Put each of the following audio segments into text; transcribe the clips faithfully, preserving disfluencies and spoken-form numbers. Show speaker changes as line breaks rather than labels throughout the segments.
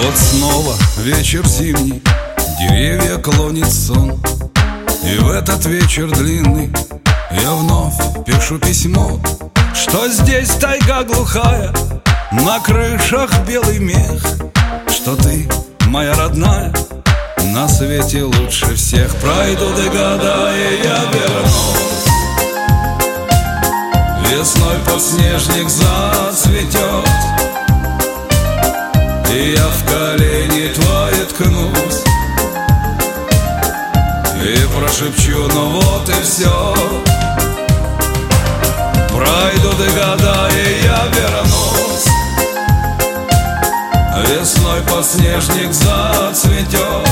Вот снова вечер зимний, деревья клонит сон. И в этот вечер длинный я вновь пишу письмо, что здесь тайга глухая, на крышах белый мех, что ты, моя родная, на свете лучше всех. Пройдут и года, и я вернусь. Весной подснежник зацветет, и я в колени твои ткнусь и прошепчу: ну вот и все. Пройдут и года, и я вернусь. Весной подснежник зацветет,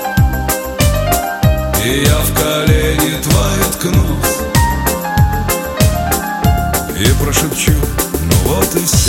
и я в колени твои ткнусь и прошепчу: ну вот и все.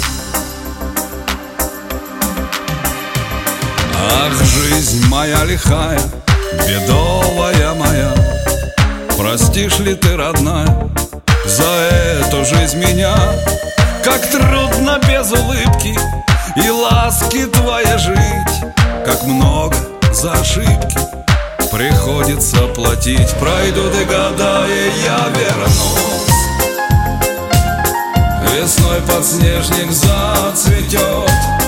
Ах, жизнь моя лихая, бедовая моя, простишь ли ты, родная, за эту жизнь меня? Как трудно без улыбки и ласки твоей жить, как много за ошибки приходится платить. Пройдут и года, и я вернусь. Весной подснежник зацветет,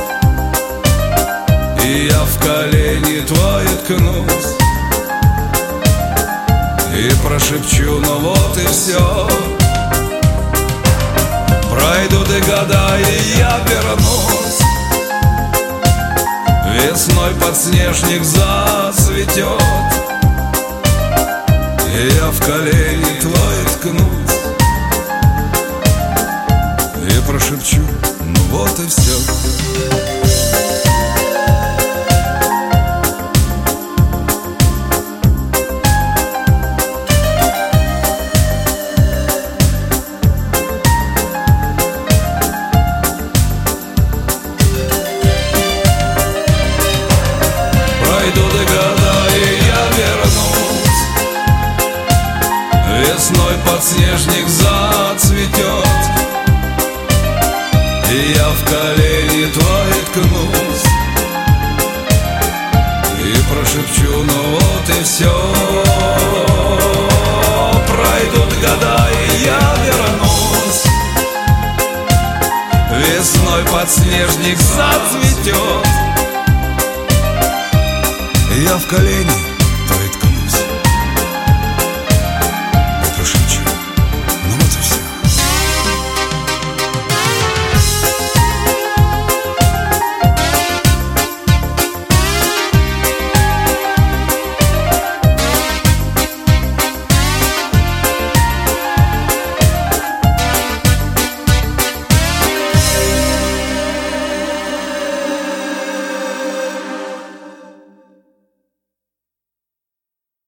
и я в колени твои ткнусь и прошепчу: ну вот и все. Пройдут и года, и я вернусь. Весной подснежник зацветет, и я в колени твои ткнусь и прошепчу: ну вот и все. Пройдут и года, и я вернусь. Весной подснежник зацветет, и я в колени твои ткнусь и прошепчу: ну вот и все. Пройдут года, и я вернусь. Весной подснежник зацветет, я в колени